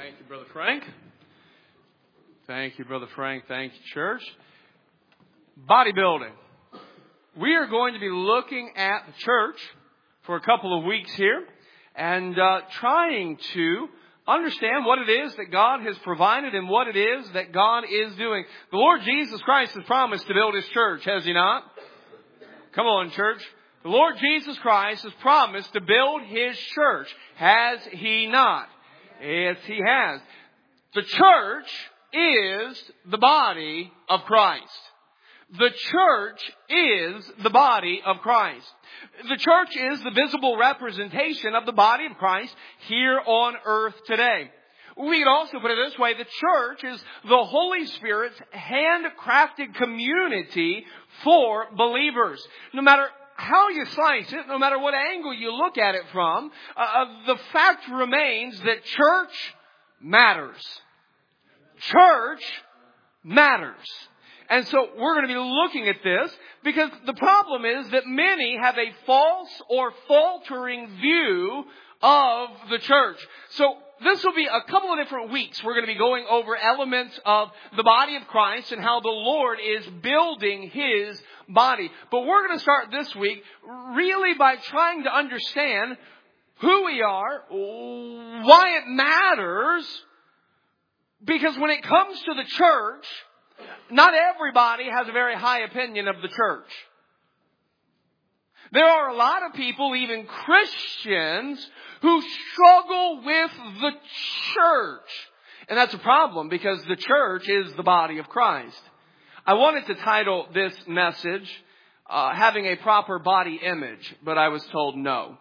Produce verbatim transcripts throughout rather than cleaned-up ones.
Thank you, Brother Frank. Thank you, Brother Frank. Thank you, church. Bodybuilding. We are going to be looking at the church for a couple of weeks here and uh, trying to understand what it is that God has provided and what it is that God is doing. The Lord Jesus Christ has promised to build His church, has He not? Come on, church. The Lord Jesus Christ has promised to build His church, has He not? Yes, He has. The church is the body of Christ. The church is the body of Christ. The church is the visible representation of the body of Christ here on earth today. We could also put it this way. The church is the Holy Spirit's handcrafted community for believers. No matter how you slice it, no matter what angle you look at it from, uh, the fact remains that church matters. Church matters. And so we're going to be looking at this because the problem is that many have a false or faltering view of the church. So this will be a couple of different weeks. We're going to be going over elements of the body of Christ and how the Lord is building His body. But we're going to start this week really by trying to understand who we are, why it matters, because when it comes to the church, not everybody has a very high opinion of the church. There are a lot of people, even Christians, who struggle with the church. And that's a problem because the church is the body of Christ. I wanted to title this message, uh, Having a Proper Body Image, but I was told no.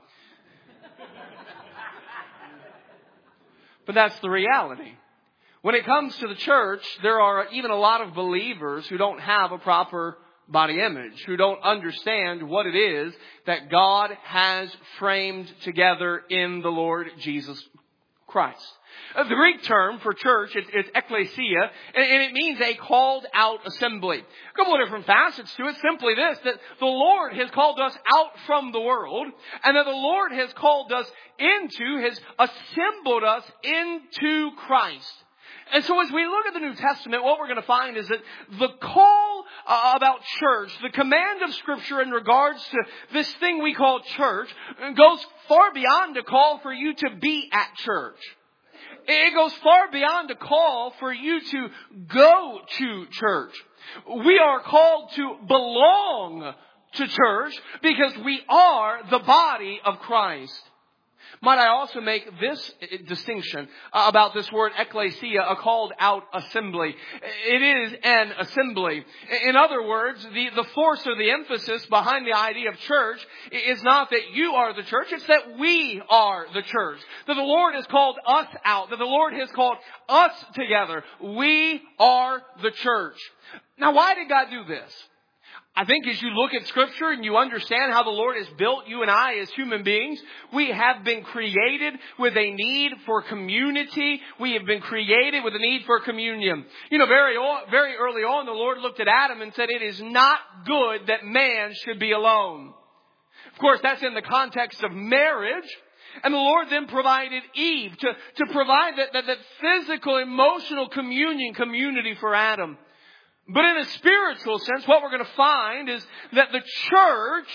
But that's the reality. When it comes to the church, there are even a lot of believers who don't have a proper body image, who don't understand what it is that God has framed together in the Lord Jesus Christ. The Greek term for church is, is ekklesia, and it means a called out assembly. A couple of different facets to it. Simply this, that the Lord has called us out from the world, and that the Lord has called us into, has assembled us into Christ. And so as we look at the New Testament, what we're going to find is that the call uh, about church, the command of Scripture in regards to this thing we call church, goes far beyond a call for you to be at church. It goes far beyond a call for you to go to church. We are called to belong to church because we are the body of Christ. Might I also make this distinction about this word ekklesia, a called out assembly. It is an assembly. In other words, the, the force or the emphasis behind the idea of church is not that you are the church, it's that we are the church. That the Lord has called us out, that the Lord has called us together. We are the church. Now, why did God do this? I think as you look at Scripture and you understand how the Lord has built you and I as human beings, we have been created with a need for community. We have been created with a need for communion. You know, very very early on, the Lord looked at Adam and said, it is not good that man should be alone. Of course, that's in the context of marriage. And the Lord then provided Eve to, to provide that, that, that physical, emotional communion, community for Adam. But in a spiritual sense, what we're going to find is that the church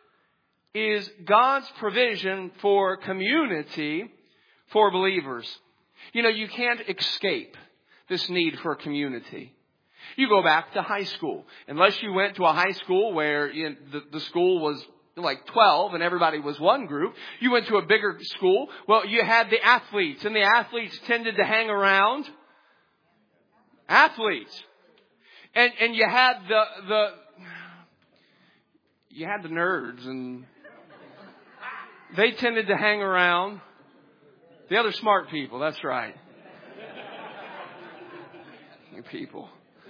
is God's provision for community for believers. You know, you can't escape this need for community. You go back to high school. Unless you went to a high school where you know, the, the school was like twelve and everybody was one group. You went to a bigger school. Well, you had the athletes, and the athletes tended to hang around athletes. And and you had the the you had the nerds, and they tended to hang around the other smart people. That's right. You people.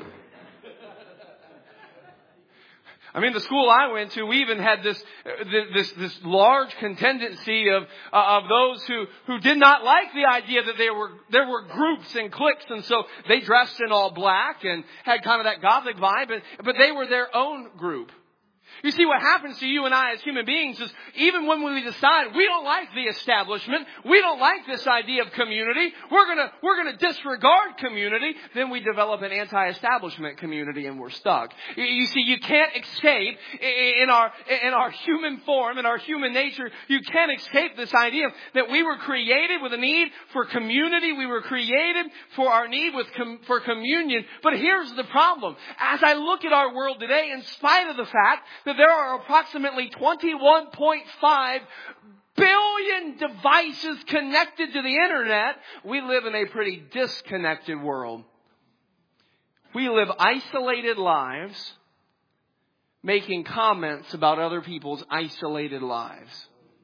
I mean, the school I went to, we even had this this this large contingency of uh, of those who who did not like the idea that there were there were groups and cliques, and so they dressed in all black and had kind of that gothic vibe, and, but they were their own group. You see, what happens to you and I as human beings is even when we decide we don't like the establishment, we don't like this idea of community, we're gonna, we're gonna disregard community, then we develop an anti-establishment community and we're stuck. You see, you can't escape in our, in our human form, in our human nature, you can't escape this idea that we were created with a need for community, we were created for our need with com- for communion. But here's the problem. As I look at our world today, in spite of the fact that there are approximately twenty-one point five billion devices connected to the internet, we live in a pretty disconnected world. We live isolated lives, making comments about other people's isolated lives.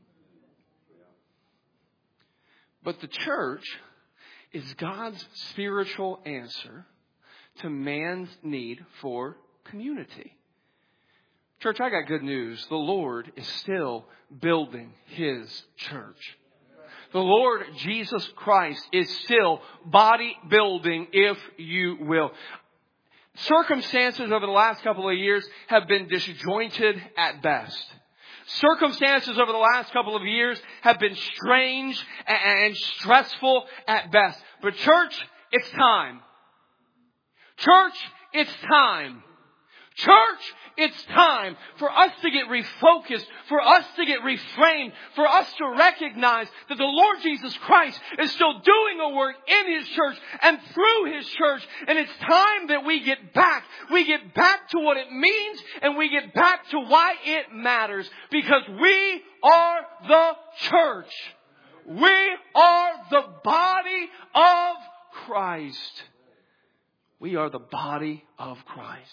But the church is God's spiritual answer to man's need for community. Church, I got good news. The Lord is still building His church. The Lord Jesus Christ is still body building, if you will. Circumstances over the last couple of years have been disjointed at best. Circumstances over the last couple of years have been strange and stressful at best. But church, it's time. Church, it's time. Church, it's time for us to get refocused, for us to get reframed, for us to recognize that the Lord Jesus Christ is still doing a work in His church and through His church. And it's time that we get back. We get back to what it means and we get back to why it matters. Because we are the church. We are the body of Christ. We are the body of Christ.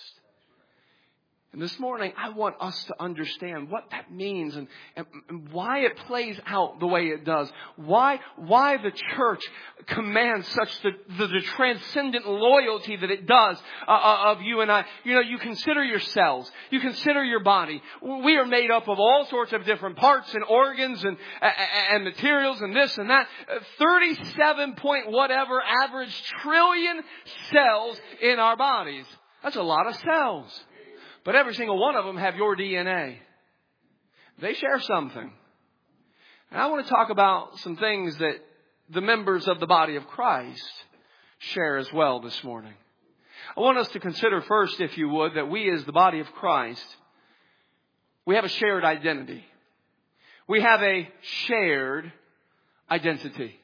And this morning, I want us to understand what that means and, and, and why it plays out the way it does. Why, why the church commands such the, the, the transcendent loyalty that it does uh, of you and I. You know, you consider your cells. You consider your body. We are made up of all sorts of different parts and organs and, and materials and this and that. thirty-seven point whatever average trillion cells in our bodies. That's a lot of cells. But every single one of them have your D N A. They share something. And I want to talk about some things that the members of the body of Christ share as well this morning. I want us to consider first, if you would, that we as the body of Christ, we have a shared identity. We have a shared identity.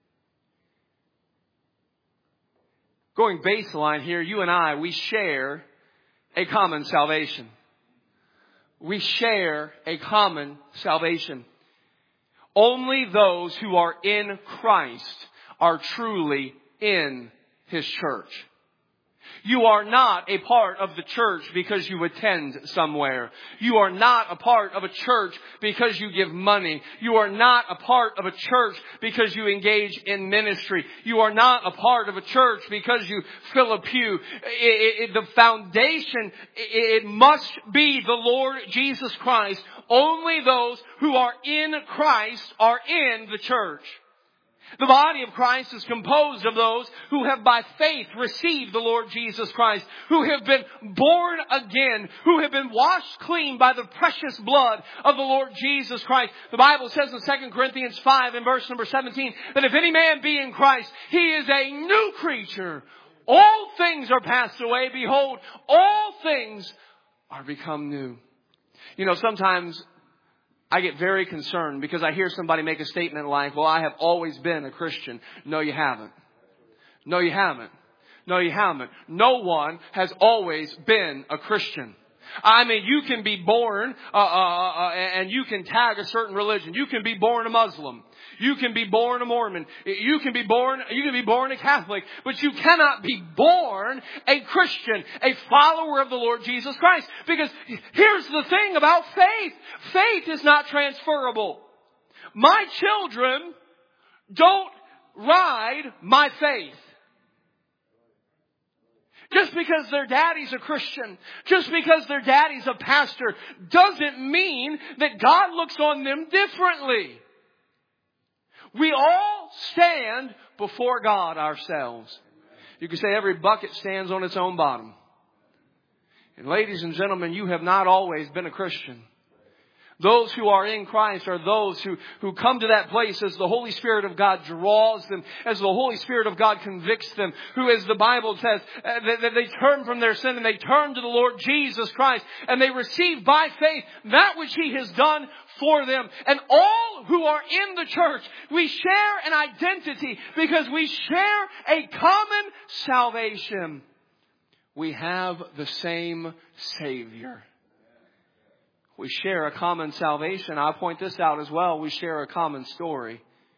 Going baseline here, you and I, we share a common salvation. We share a common salvation. Only those who are in Christ are truly in His church. You are not a part of the church because you attend somewhere. You are not a part of a church because you give money. You are not a part of a church because you engage in ministry. You are not a part of a church because you fill a pew. It, it, the foundation, it, it must be the Lord Jesus Christ. Only those who are in Christ are in the church. The body of Christ is composed of those who have by faith received the Lord Jesus Christ, who have been born again, who have been washed clean by the precious blood of the Lord Jesus Christ. The Bible says in Second Corinthians five and verse number seventeen that if any man be in Christ, he is a new creature. All things are passed away. Behold, all things are become new. You know, sometimes I get very concerned because I hear somebody make a statement like, well, I have always been a Christian. No, you haven't. No, you haven't. No, you haven't. No one has always been a Christian. I mean, you can be born uh, uh, uh, and you can tag a certain religion. You can be born a Muslim. You can be born a Mormon. You can be born, you can be born a Catholic, but you cannot be born a Christian, a follower of the Lord Jesus Christ. Because here's the thing about faith. Faith is not transferable. My children don't ride my faith. Just because their daddy's a Christian, just because their daddy's a pastor, doesn't mean that God looks on them differently. We all stand before God ourselves. You can say every bucket stands on its own bottom. And ladies and gentlemen, you have not always been a Christian. Those who are in Christ are those who, who come to that place as the Holy Spirit of God draws them, as the Holy Spirit of God convicts them, who, as the Bible says, uh, that, that they turn from their sin and they turn to the Lord Jesus Christ and they receive by faith that which He has done for them. And all who are in the church, we share an identity because we share a common salvation. We have the same Savior. We share a common salvation. I'll point this out as well. We share a common story.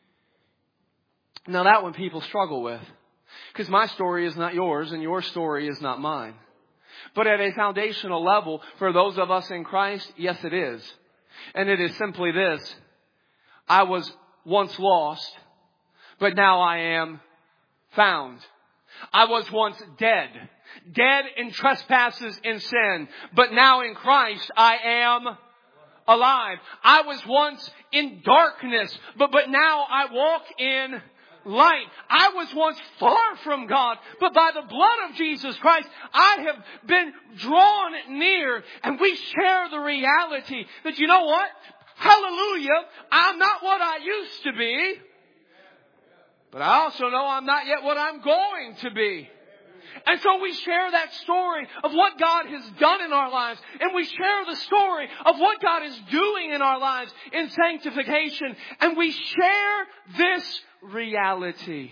Now that one people struggle with. Because my story is not yours and your story is not mine. But at a foundational level, for those of us in Christ, yes it is. And it is simply this. I was once lost, but now I am found. I was once dead. Dead in trespasses and sin. But now in Christ I am alive. I was once in darkness. But, but now I walk in light. I was once far from God. But by the blood of Jesus Christ, I have been drawn near. And we share the reality that, you know what? Hallelujah. I'm not what I used to be. But I also know I'm not yet what I'm going to be. And so we share that story of what God has done in our lives. And we share the story of what God is doing in our lives in sanctification. And we share this reality.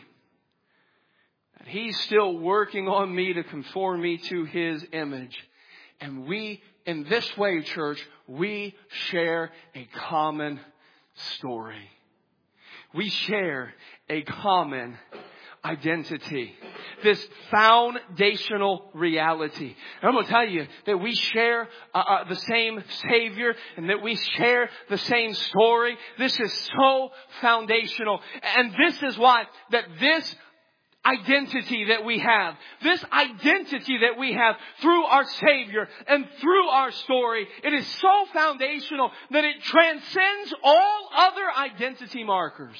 That He's still working on me to conform me to His image. And we, in this way, church, we share a common story. We share a common identity. This foundational reality. And I'm going to tell you that we share uh, uh, the same Savior and that we share the same story. This is so foundational. And this is why that this identity that we have, this identity that we have through our Savior and through our story, it is so foundational that it transcends all other identity markers.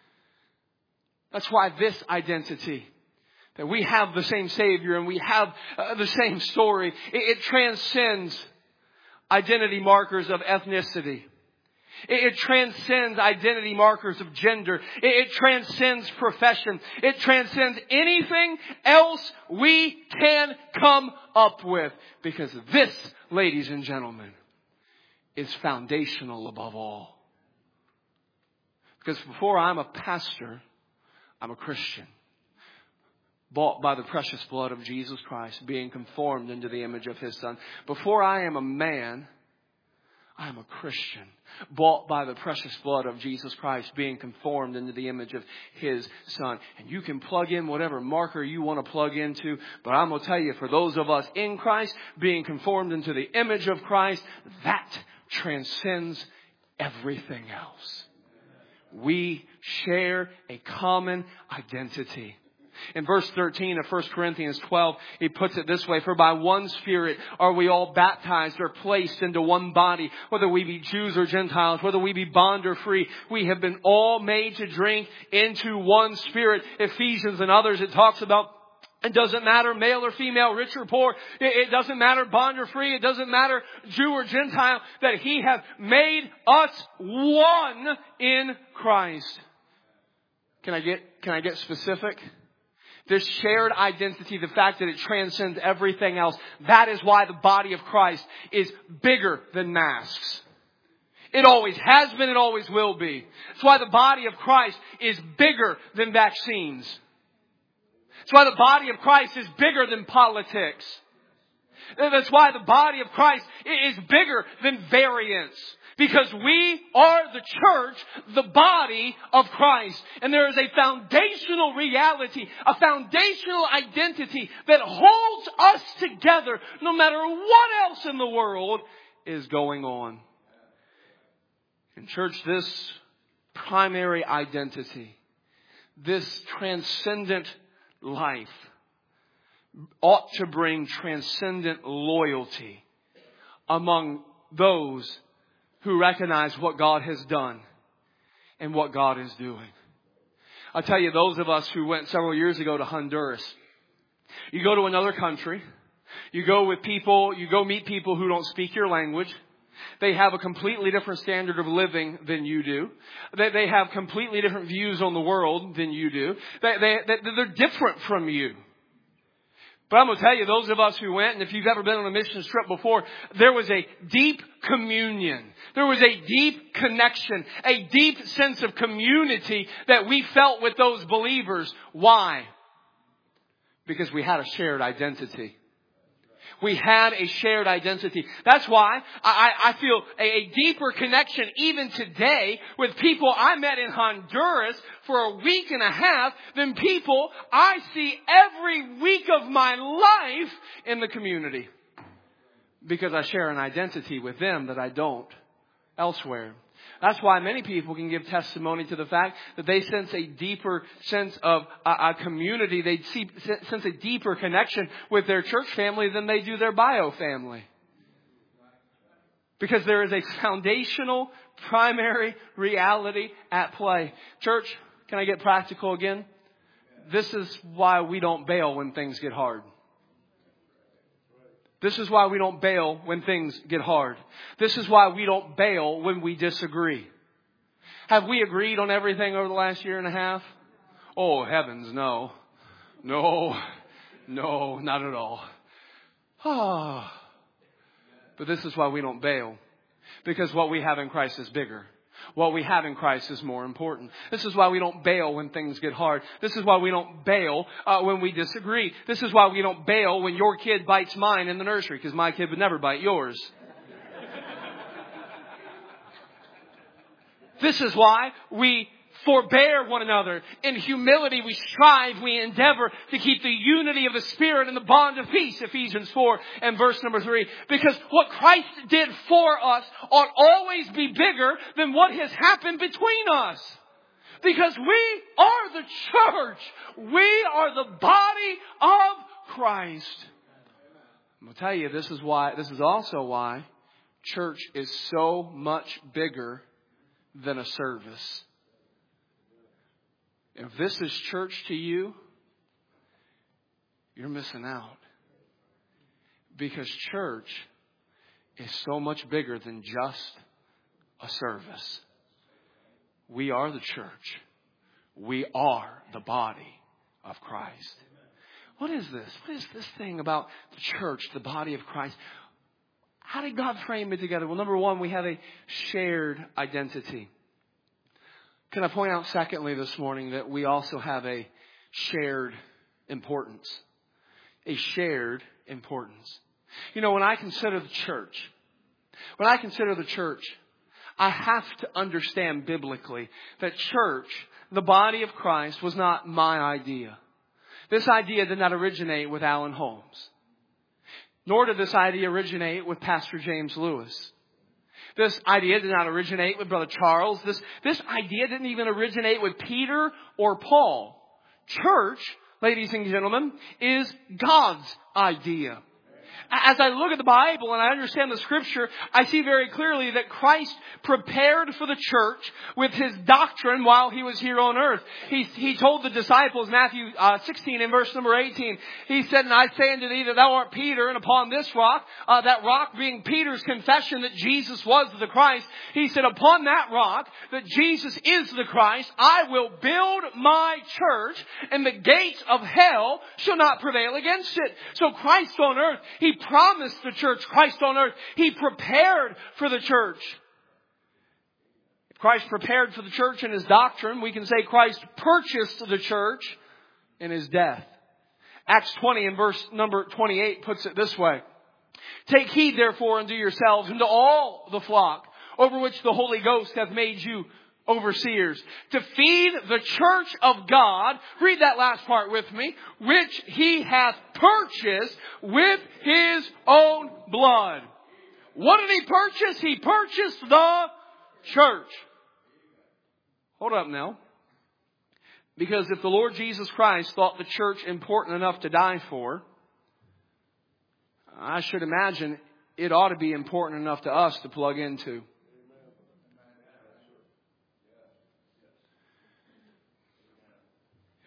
That's why this identity, that we have the same Savior and we have uh, the same story, it, it transcends identity markers of ethnicity. It, it transcends identity markers of gender. It, it transcends profession. It transcends anything else we can come up with. Because this, ladies and gentlemen, is foundational above all. Because before I'm a pastor, I'm a Christian, bought by the precious blood of Jesus Christ, being conformed into the image of His Son. Before I am a man, I am a Christian, bought by the precious blood of Jesus Christ, being conformed into the image of His Son. And you can plug in whatever marker you want to plug into, but I'm going to tell you, for those of us in Christ, being conformed into the image of Christ, that transcends everything else. We share a common identity. In verse thirteen of First Corinthians twelve, he puts it this way: for by one Spirit are we all baptized or placed into one body, whether we be Jews or Gentiles, whether we be bond or free. We have been all made to drink into one Spirit. Ephesians and others, it talks about it doesn't matter male or female, rich or poor. It doesn't matter bond or free. It doesn't matter Jew or Gentile, that He has made us one in Christ. Can I get, can I get specific? This shared identity, the fact that it transcends everything else, that is why the body of Christ is bigger than masks. It always has been, it always will be. That's why the body of Christ is bigger than vaccines. That's why the body of Christ is bigger than politics. That's why the body of Christ is bigger than variants. Because we are the church, the body of Christ. And there is a foundational reality, a foundational identity that holds us together no matter what else in the world is going on. In church, this primary identity, this transcendent life, ought to bring transcendent loyalty among those who recognize what God has done and what God is doing. I'll tell you, those of us who went several years ago to Honduras, you go to another country, You go with people, you go meet people who don't speak your language. They have a completely different standard of living than you do. They, they have completely different views on the world than you do. They, they, they, they're different from you. But I'm going to tell you, those of us who went, and if you've ever been on a mission trip before, there was a deep communion. There was a deep connection, a deep sense of community that we felt with those believers. Why? Because we had a shared identity. We had a shared identity. That's why I, I feel a, a deeper connection even today with people I met in Honduras for a week and a half than people I see every week of my life in the community. Because I share an identity with them that I don't elsewhere. That's why many people can give testimony to the fact that they sense a deeper sense of a, a community. They see, sense a deeper connection with their church family than they do their bio family. Because there is a foundational, primary reality at play. Church, can I get practical again? This is why we don't bail when things get hard. This is why we don't bail when things get hard. This is why we don't bail when we disagree. Have we agreed on everything over the last year and a half? Oh, heavens, no. No. No, not at all. Oh. But this is why we don't bail. Because what we have in Christ is bigger. What we have in Christ is more important. This is why we don't bail when things get hard. This is why we don't bail uh, when we disagree. This is why we don't bail when your kid bites mine in the nursery, because my kid would never bite yours. This is why we forbear one another. In humility we strive, we endeavor to keep the unity of the Spirit and the bond of peace. Ephesians four and verse number three. Because what Christ did for us ought always be bigger than what has happened between us. Because we are the church. We are the body of Christ. I'm going to tell you, this is why, this is also why church is so much bigger than a service. If this is church to you, you're missing out. Because church is so much bigger than just a service. We are the church. We are the body of Christ. What is this? What is this thing about the church, the body of Christ? How did God frame it together? Well, number one, we have a shared identity. Can I point out, secondly, this morning that we also have a shared importance? A shared importance. You know, when I consider the church, when I consider the church, I have to understand biblically that church, the body of Christ, was not my idea. This idea did not originate with Alan Holmes. Nor did this idea originate with Pastor James Lewis. This idea did not originate with Brother Charles. This, this idea didn't even originate with Peter or Paul. Church, ladies and gentlemen, is God's idea. As I look at the Bible and I understand the Scripture, I see very clearly that Christ prepared for the church with His doctrine while He was here on earth. He, he told the disciples, Matthew uh, sixteen and verse number eighteen, He said, "And I say unto thee that thou art Peter, and upon this rock," uh, that rock being Peter's confession that Jesus was the Christ, He said, "Upon that rock, that Jesus is the Christ, I will build my church, and the gates of hell shall not prevail against it." So Christ on earth, He promised the church. Christ on earth, He prepared for the church. If Christ prepared for the church in His doctrine, we can say Christ purchased the church in His death. Acts twenty and verse number twenty-eight puts it this way. "Take heed therefore unto yourselves and to all the flock over which the Holy Ghost hath made you overseers, to feed the church of God," read that last part with me, "which He hath purchased with His own blood." What did He purchase? He purchased the church. Hold up now. Because if the Lord Jesus Christ thought the church important enough to die for, I should imagine it ought to be important enough to us to plug into.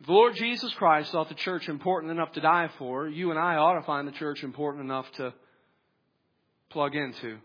If the Lord Jesus Christ thought the church important enough to die for, you and I ought to find the church important enough to plug into.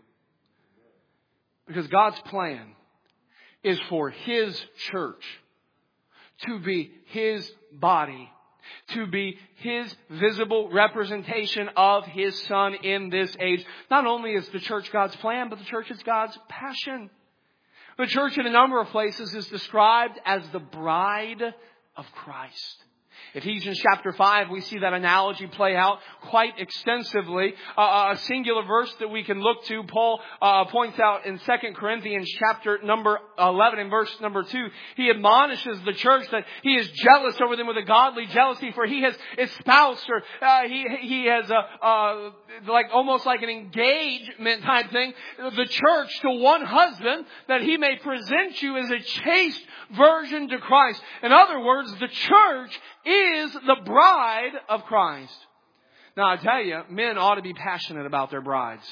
Because God's plan is for His church to be His body, to be His visible representation of His Son in this age. Not only is the church God's plan, but the church is God's passion. The church in a number of places is described as the bride of Christ. Ephesians chapter five, we see that analogy play out quite extensively. Uh, a singular verse that we can look to, Paul uh, points out in Second Corinthians chapter number eleven and verse number two. He admonishes the church that he is jealous over them with a godly jealousy, for he has espoused, or uh, he he has a, uh, like almost like an engagement type thing, the church to one husband, that he may present you as a chaste virgin to Christ. In other words, the church is the bride of Christ. Now I tell you, men ought to be passionate about their brides.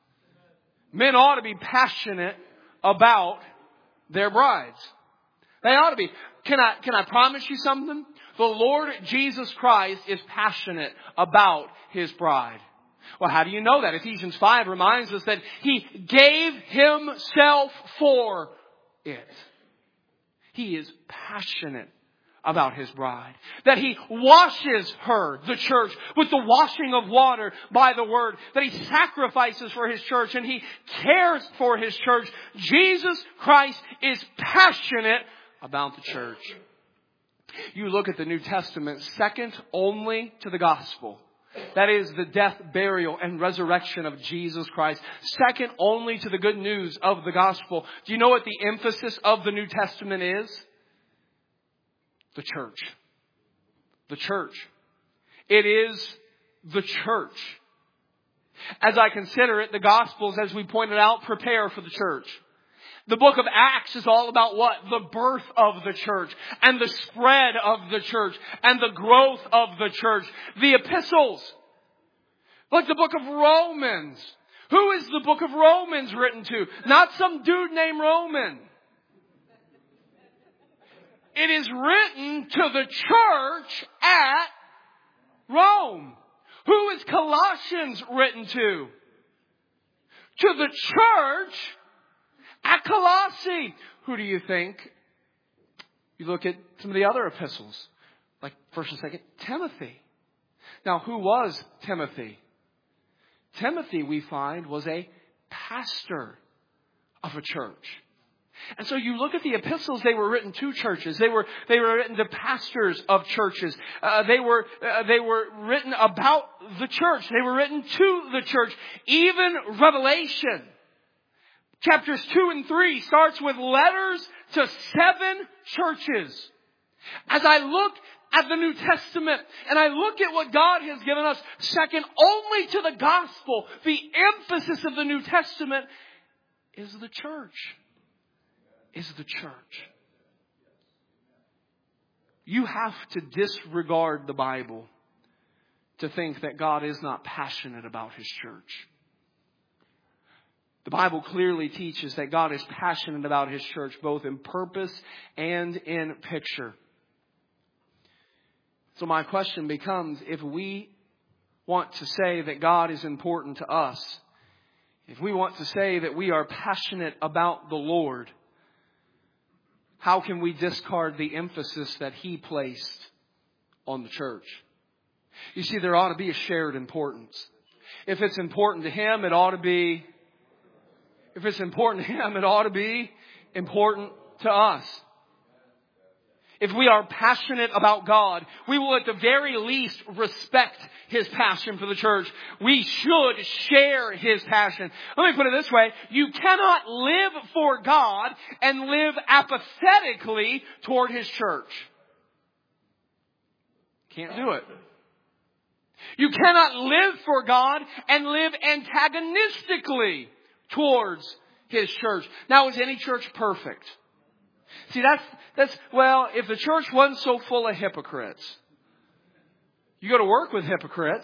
Men ought to be passionate about their brides. They ought to be. Can I, can I promise you something? The Lord Jesus Christ is passionate about His bride. Well, how do you know that? Ephesians five reminds us that He gave Himself for it. He is passionate about His bride. That He washes her, the church, with the washing of water by the Word. That He sacrifices for His church and He cares for His church. Jesus Christ is passionate about the church. You look at the New Testament, second only to the gospel. That is the death, burial, and resurrection of Jesus Christ. Second only to the good news of the gospel. Do you know what the emphasis of the New Testament is? The church. The church. It is the church. As I consider it, the Gospels, as we pointed out, prepare for the church. The book of Acts is all about what? The birth of the church and the spread of the church and the growth of the church. The epistles, like the book of Romans. Who is the book of Romans written to? Not some dude named Roman. It is written to the church at Rome. Who is Colossians written to? To the church at Colossae. Who do you think? You look at some of the other epistles, like First and Second Timothy. Now, who was Timothy? Timothy, we find, was a pastor of a church. And so you look at the epistles, they were written to churches. They were, they were written to pastors of churches. Uh, they were, uh, they were written about the church. They were written to the church. Even Revelation, chapters two and three, starts with letters to seven churches. As I look at the New Testament and I look at what God has given us, second only to the gospel, the emphasis of the New Testament is the church. Is the church. You have to disregard the Bible to think that God is not passionate about His church. The Bible clearly teaches that God is passionate about His church, both in purpose and in picture. So my question becomes, if we want to say that God is important to us, if we want to say that we are passionate about the Lord, how can we discard the emphasis that He placed on the church? You see, there ought to be a shared importance. If it's important to Him, it ought to be, if it's important to Him, it ought to be important to us. If we are passionate about God, we will at the very least respect His passion for the church. We should share His passion. Let me put it this way. You cannot live for God and live apathetically toward His church. Can't do it. You cannot live for God and live antagonistically towards His church. Now, is any church perfect? See, that's, that's, well, if the church wasn't so full of hypocrites, you go to work with hypocrites.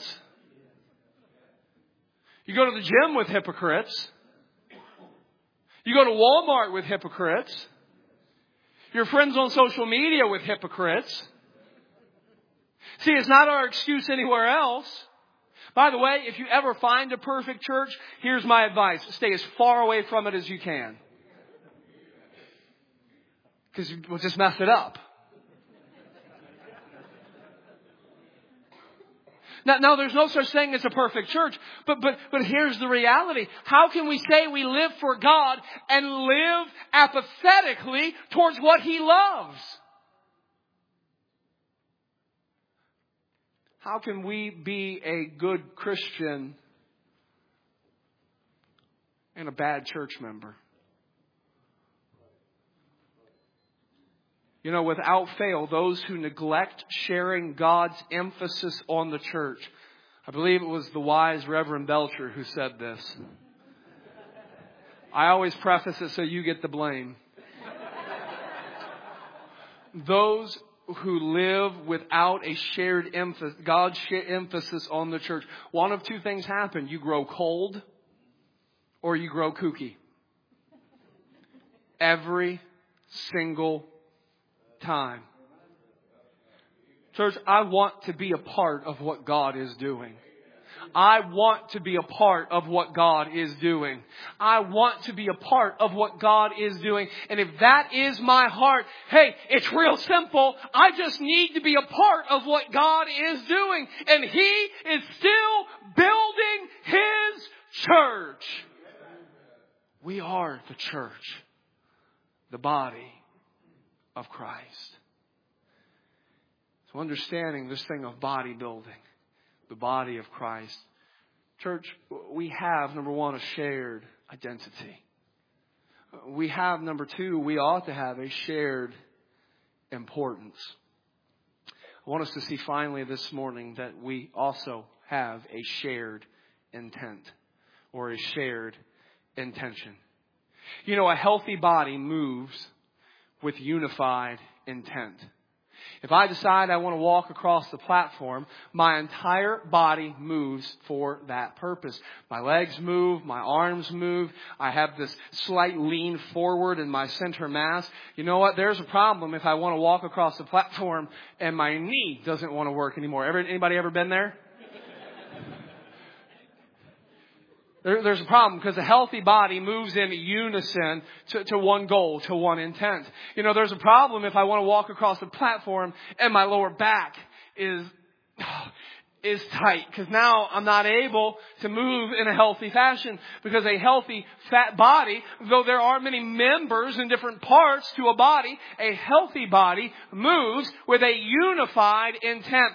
You go to the gym with hypocrites. You go to Walmart with hypocrites. Your friends on social media with hypocrites. See, it's not our excuse anywhere else. By the way, if you ever find a perfect church, here's my advice. Stay as far away from it as you can. Because we'll just mess it up. Now, now, there's no such thing as a perfect church, but, but, but here's the reality. How can we say we live for God and live apathetically towards what He loves? How can we be a good Christian and a bad church member? You know, without fail, those who neglect sharing God's emphasis on the church. I believe it was the wise Reverend Belcher who said this. I always preface it so you get the blame. Those who live without a shared emphasis, God's emphasis on the church. One of two things happen. You grow cold or you grow kooky. Every single time. Church, I want to be a part of what God is doing. I want to be a part of what God is doing. I want to be a part of what God is doing. And if that is my heart, hey, it's real simple. I just need to be a part of what God is doing. And He is still building His church. We are the church, the body of Christ. So understanding this thing of bodybuilding, the body of Christ. Church, we have, number one, a shared identity. We have, number two, we ought to have a shared importance. I want us to see finally this morning that we also have a shared intent or a shared intention. You know, a healthy body moves with unified intent. If I decide I want to walk across the platform, my entire body moves for that purpose. My legs move, my arms move. I have this slight lean forward in my center mass. You know what? There's a problem if I want to walk across the platform and my knee doesn't want to work anymore. Ever, anybody ever been there? There, there's a problem because a healthy body moves in unison to, to one goal, to one intent. You know, there's a problem if I want to walk across the platform and my lower back is, is tight. Because now I'm not able to move in a healthy fashion. Because a healthy fat body, though there are many members and different parts to a body, a healthy body moves with a unified intent.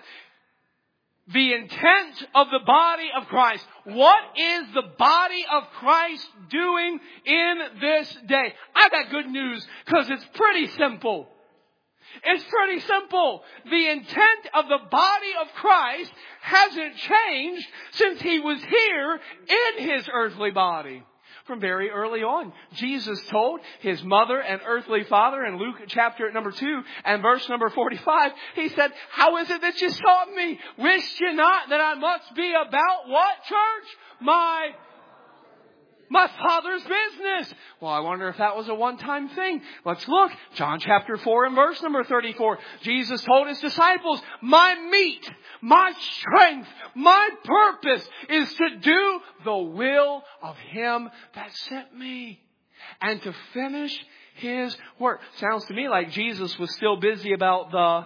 The intent of the body of Christ. What is the body of Christ doing in this day? I got good news because it's pretty simple. It's pretty simple. The intent of the body of Christ hasn't changed since He was here in His earthly body. From very early on, Jesus told His mother and earthly father in Luke chapter number two and verse number forty-five, He said, how is it that you sought me? Wist you not that I must be about what, church? My My Father's business. Well, I wonder if that was a one-time thing. Let's look. John chapter four and verse number thirty-four. Jesus told His disciples, my meat, my strength, my purpose is to do the will of Him that sent me and to finish His work. Sounds to me like Jesus was still busy about the,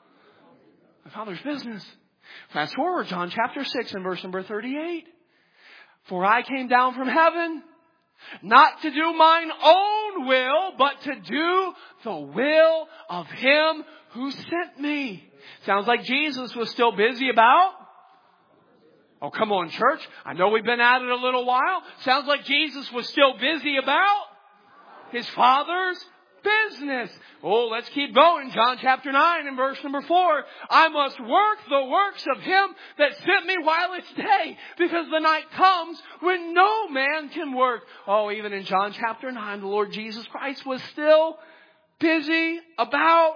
the Father's business. Fast forward, John chapter six and verse number thirty-eight. For I came down from heaven, not to do mine own will, but to do the will of Him who sent me. Sounds like Jesus was still busy about? Oh, come on, church. I know we've been at it a little while. Sounds like Jesus was still busy about His Father's business. Oh, let's keep going. John chapter nine and verse number four. I must work the works of Him that sent me while it's day, because the night comes when no man can work. Oh, even in John chapter nine, the Lord Jesus Christ was still busy about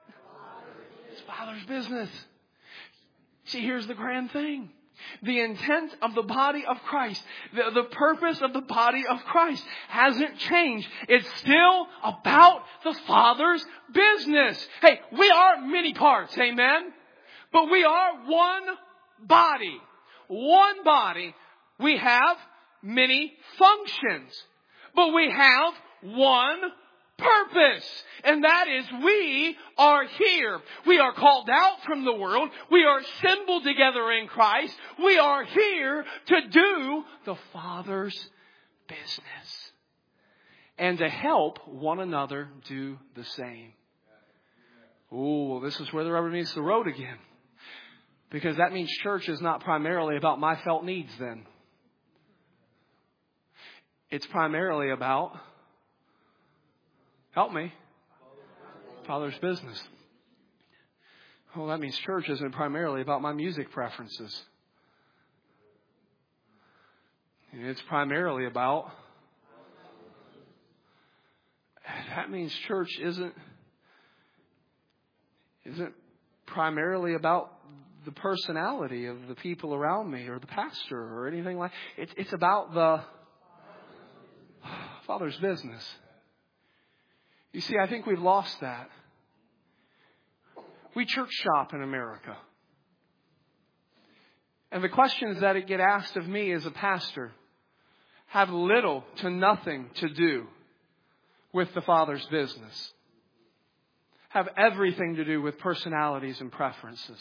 His Father's business. See, here's the grand thing. The intent of the body of Christ, the, the purpose of the body of Christ hasn't changed. It's still about the Father's business. Hey, we are many parts, amen? But we are one body. One body. We have many functions. But we have one purpose. And that is we are here. We are called out from the world. We are assembled together in Christ. We are here to do the Father's business. And to help one another do the same. Oh, this is where the rubber meets the road again. Because that means church is not primarily about my felt needs then. It's primarily about, help me, Father's business. Well, that means church isn't primarily about my music preferences. It's primarily about, that means church isn't, isn't primarily about the personality of the people around me or the pastor or anything like that. It's, it's about the Father's business. You see, I think we've lost that. We church shop in America. And the questions that get asked of me as a pastor have little to nothing to do with the Father's business. Have everything to do with personalities and preferences.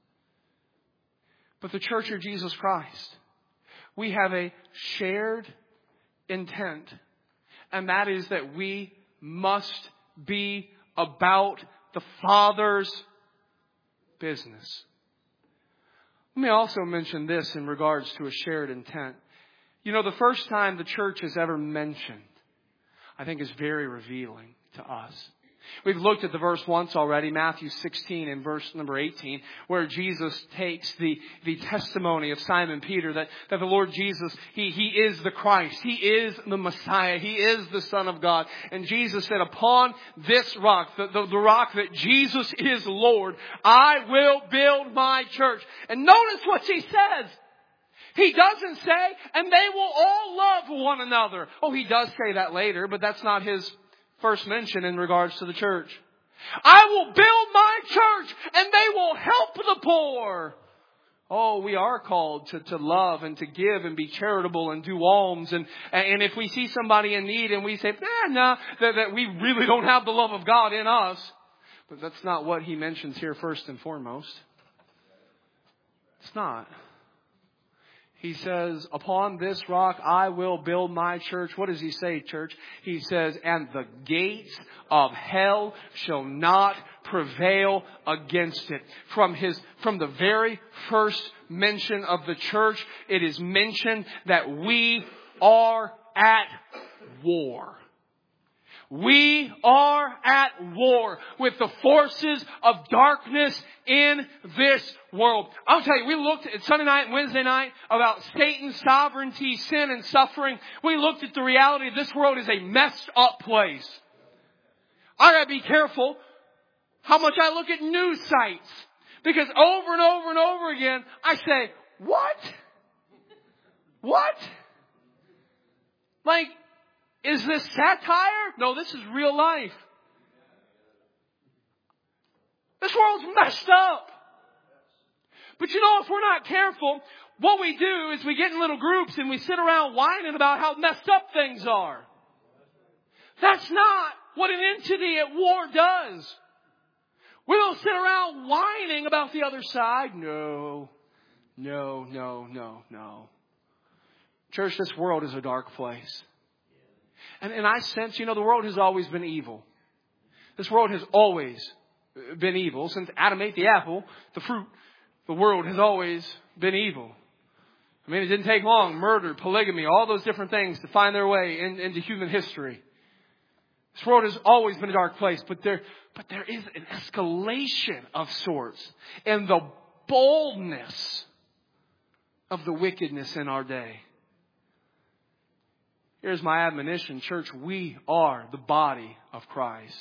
But the Church of Jesus Christ, we have a shared intent. And that is that we must be about the Father's business. Let me also mention this in regards to a shared intent. You know, the first time the church is ever mentioned, I think is very revealing to us. We've looked at the verse once already, Matthew sixteen and verse number eighteen, where Jesus takes the, the testimony of Simon Peter that, that the Lord Jesus, he, he is the Christ. He is the Messiah. He is the Son of God. And Jesus said, upon this rock, the, the, the rock that Jesus is Lord, I will build my church. And notice what he says. He doesn't say, and they will all love one another. Oh, he does say that later, but that's not his first mention in regards to the church. I will build my church and they will help the poor. Oh, we are called to, to love and to give and be charitable and do alms. And, and if we see somebody in need and we say, nah, nah, that, that we really don't have the love of God in us. But that's not what he mentions here first and foremost. It's not. He says, upon this rock I will build my church. What does he say, church? He says, and the gates of hell shall not prevail against it. From his, from the very first mention of the church, it is mentioned that we are at war. We are at war with the forces of darkness in this world. I'll tell you, we looked at Sunday night and Wednesday night about Satan's sovereignty, sin, and suffering. We looked at the reality of this world is a messed up place. I gotta be careful how much I look at news sites. Because over and over and over again, I say, what? What? Like, is this satire? No, this is real life. This world's messed up. But you know, if we're not careful, what we do is we get in little groups and we sit around whining about how messed up things are. That's not what an entity at war does. We don't sit around whining about the other side. No, no, no, no, no. Church, this world is a dark place. And, and I sense, you know, the world has always been evil. This world has always been evil. Since Adam ate the apple, the fruit, the world has always been evil. I mean, it didn't take long. Murder, polygamy, all those different things to find their way in, into human history. This world has always been a dark place, but there, but there is an escalation of sorts in the boldness of the wickedness in our day. Here's my admonition, church. We are the body of Christ.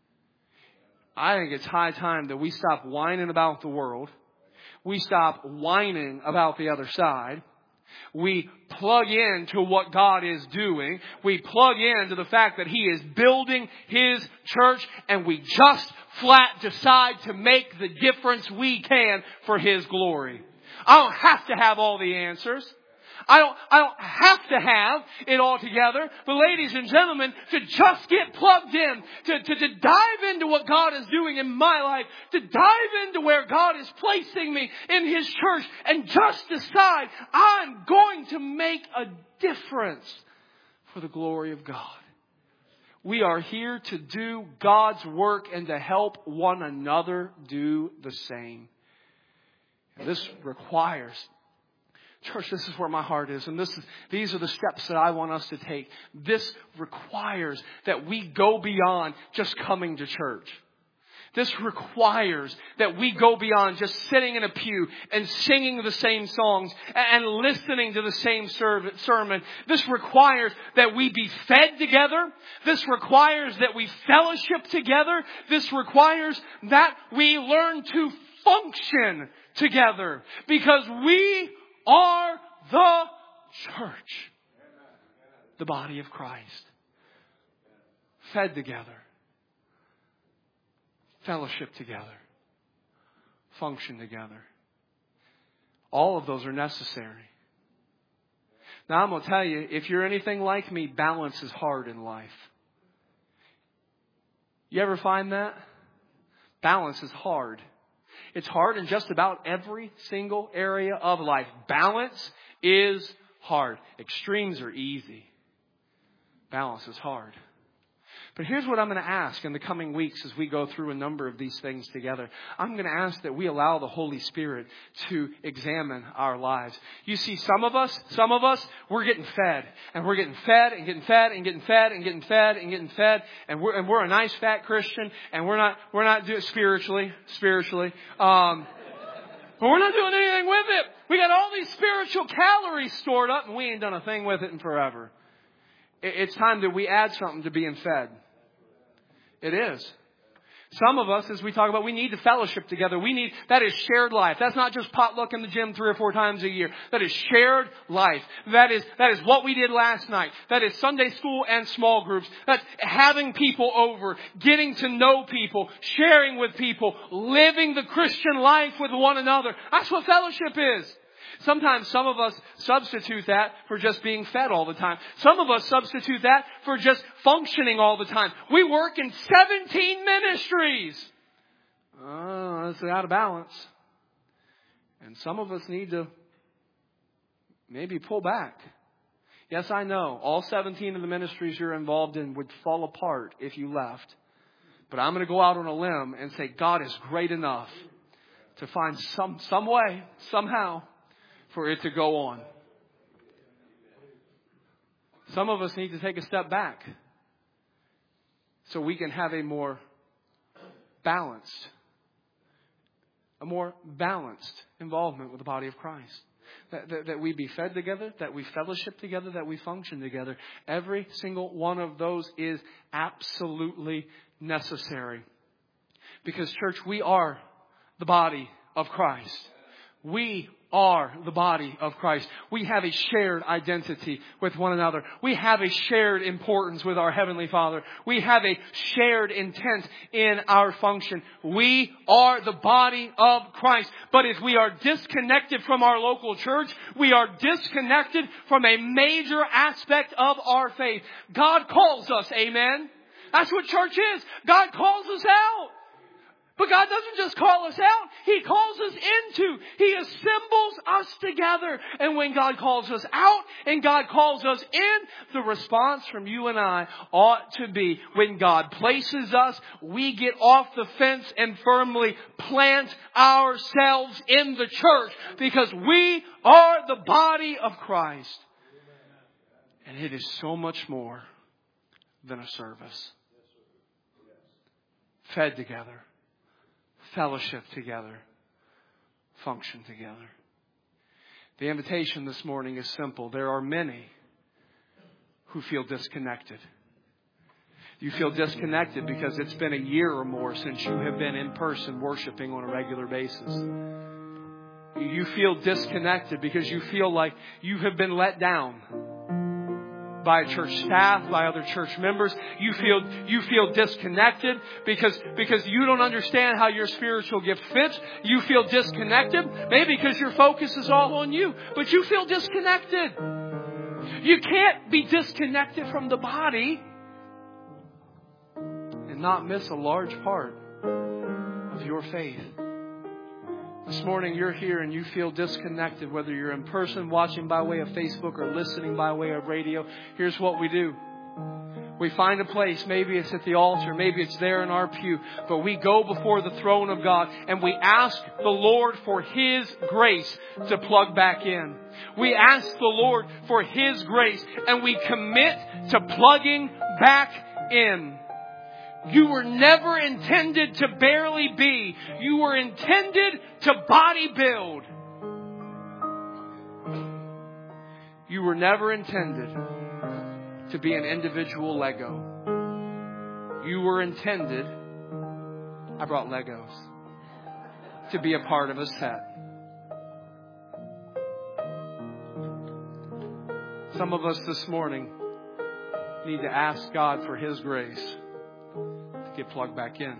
I think it's high time that we stop whining about the world. We stop whining about the other side. We plug into what God is doing. We plug into the fact that He is building His church, and we just flat decide to make the difference we can for His glory. I don't have to have all the answers. I don't, I don't have to have it all together. But ladies and gentlemen, to just get plugged in, to, to, to dive into what God is doing in my life, to dive into where God is placing me in His church, and just decide I'm going to make a difference for the glory of God. We are here to do God's work and to help one another do the same. And this requires, church, this is where my heart is, and this is, these are the steps that I want us to take. This requires that we go beyond just coming to church. This requires that we go beyond just sitting in a pew and singing the same songs and listening to the same sermon. This requires that we be fed together. This requires that we fellowship together. This requires that we learn to function together, because we are the church, the body of Christ, fed together, fellowship together, function together. All of those are necessary. Now I'm going to tell you, if you're anything like me, balance is hard in life. You ever find that? Balance is hard. It's hard in just about every single area of life. Balance is hard. Extremes are easy. Balance is hard. But here's what I'm going to ask in the coming weeks as we go through a number of these things together. I'm going to ask that we allow the Holy Spirit to examine our lives. You see, some of us, some of us, we're getting fed. And we're getting fed and getting fed and getting fed and getting fed and getting fed. And we're, and we're a nice fat Christian. And we're not, we're not doing spiritually, spiritually. Um, but we're not doing anything with it. We got all these spiritual calories stored up, and we ain't done a thing with it in forever. It's time that we add something to being fed. It is. Some of us, as we talk about, we need to fellowship together. We need, that is shared life. That's not just potluck in the gym three or four times a year. That is shared life. That is, that is what we did last night. That is Sunday school and small groups. That's having people over, getting to know people, sharing with people, living the Christian life with one another. That's what fellowship is. Sometimes some of us substitute that for just being fed all the time. Some of us substitute that for just functioning all the time. We work in seventeen ministries. Oh, that's out of balance. And some of us need to maybe pull back. Yes, I know. All seventeen of the ministries you're involved in would fall apart if you left. But I'm going to go out on a limb and say God is great enough to find some some way, somehow, for it to go on. Some of us need to take a step back so we can have a more balanced, a more balanced involvement with the body of Christ. That, that, that we be fed together, that we fellowship together, that we function together. Every single one of those is absolutely necessary. Because, church, we are the body of Christ. We are the body of Christ. We have a shared identity with one another. We have a shared importance with our Heavenly Father. We have a shared intent in our function. We are the body of Christ. But if we are disconnected from our local church, we are disconnected from a major aspect of our faith. God calls us, amen? That's what church is. God calls us out. But God doesn't just call us out. He calls us into. He assembles us together. And when God calls us out and God calls us in, the response from you and I ought to be, when God places us, we get off the fence and firmly plant ourselves in the church, because we are the body of Christ. And it is so much more than a service. Fed together. Fellowship together, function together. The invitation this morning is simple. There are many who feel disconnected. You feel disconnected because it's been a year or more since you have been in person worshiping on a regular basis. you feel disconnected because you feel like you have been let down by church staff, by other church members. You feel you feel disconnected because because you don't understand how your spiritual gift fits. You feel disconnected, maybe because your focus is all on you, but you feel disconnected. You can't be disconnected from the body and not miss a large part of your faith. This morning you're here and you feel disconnected, whether you're in person watching by way of Facebook or listening by way of radio. Here's what we do. We find a place, maybe it's at the altar, maybe it's there in our pew, but we go before the throne of God and we ask the Lord for His grace to plug back in. We ask the Lord for His grace and we commit to plugging back in. You were never intended to barely be. You were intended to body build. You were never intended to be an individual Lego. You were intended, I brought Legos, to be a part of a set. Some of us this morning need to ask God for His grace to get plugged back in.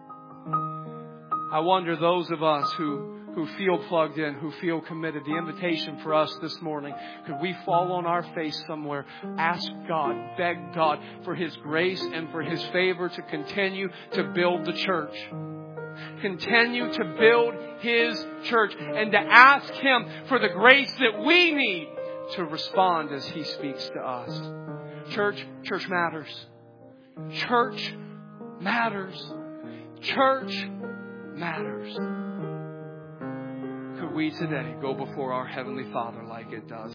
I wonder, those of us who who feel plugged in, who feel committed, the invitation for us this morning, could we fall on our face somewhere, ask God, beg God for His grace and for His favor to continue to build the church. Continue to build His church and to ask Him for the grace that we need to respond as He speaks to us. Church, church matters. Church matters. Church matters. Could we today go before our Heavenly Father like it does?